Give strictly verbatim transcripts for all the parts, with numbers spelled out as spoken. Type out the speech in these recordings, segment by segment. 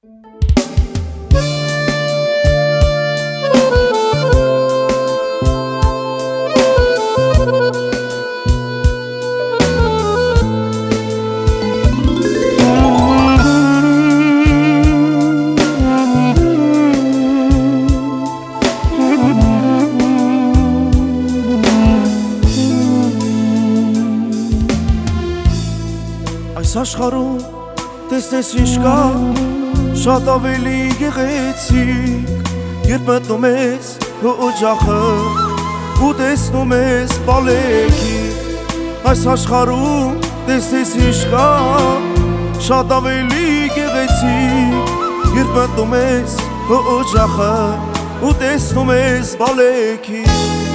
Այս աշխարհում տեսնես ինչ կա շատ ավելի գեղեցիկ, երբ մտնում ես քո օջախը ու տեսնում ես բալեկիկ։ Այս աշխարհում տեսնես ինչ կա շատ ավելի գեղեցիկ, երբ մտնում ես քո օջախը ու տեսնում ես բալեկիկ։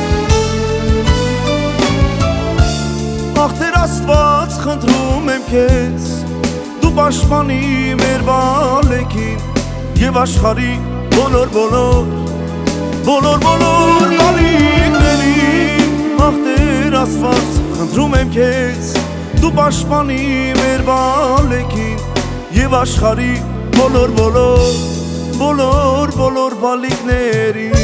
Ախ Տեր Աստված, խնդրում եմ քեզ, դու պաշտպանի մեր բալեկին եւ աշխարհի բոլոր բոլոր բոլոր բոլոր բալիկներին։ Ախ Տեր Աստված, խնդրում եմ քեզ, դու պաշտպանի մեր բալեկին եւ աշխարհի բոլոր բոլոր բոլոր բոլոր բալիկներին։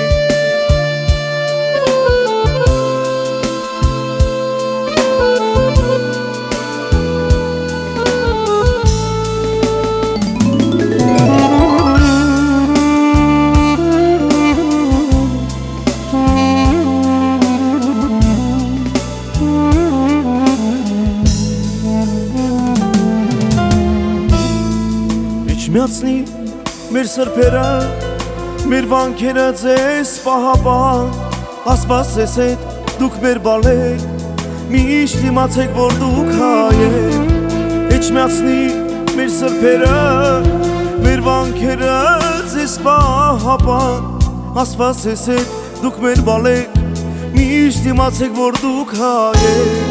Միացնի մեր սրբերը, մեր վանքերը ձեզ պահապան, Աստված ձեզ հետ դուք մեր բալեք, միշտ իմացեք որ դուք հայեք։ Միացնի մեր սրբերը, մեր վանքերը ձեզ պահապան, Աստված ձեզ հետ դուք մեր բալեք, միշտ իմացեք որ դուք հայեք։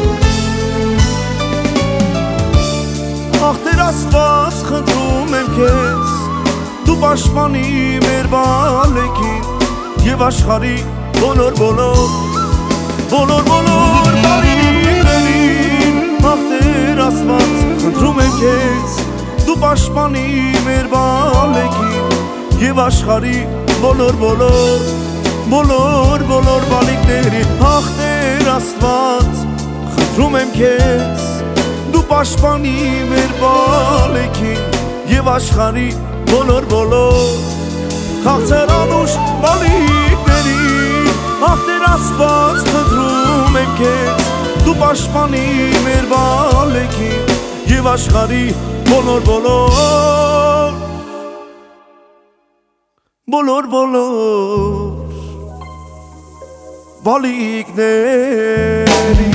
Ախ Տեր Աստված, խնդրում եմ քեզ, դու պաշտպանի մեր բալեկին եւ աշխարհի բոլոր բոլոր բոլոր բոլոր բալիկներին։ Ախ Տեր Աստված, խնդրում եմ քեզ, դու պաշտպանի մեր բալեկին եւ աշխարհի բոլոր բոլոր բոլոր բոլոր բալիկներին։ Ախ Տեր Աստված, խնդրում եմ քեզ, դու պաշտպանի մեր բալեկին եւ աշխարհի բոլոր բոլոր քաղցր անուշ բալիկներին։ Ախ Տեր Աստված, խնդրում եմ քեզ, դու պաշտպանի մեր բալեկին եւ աշխարհի բոլոր բոլոր բոլոր բոլոր բալիկներին։